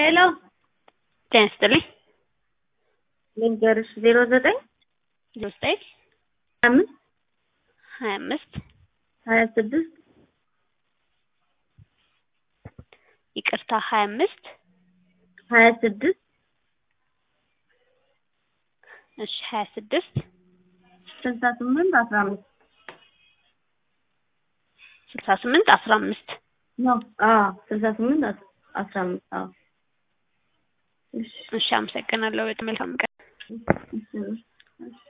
ሄሎ ጤና ይስጥልኝ። ልንገርሽ 09 09 5 25 26 ይቅርታ 25 26 እሺ 26 68 15 68 15 ነው 68 15 እሺ አመሰግናለሁ። በጣም መልካም ቀን። እሺ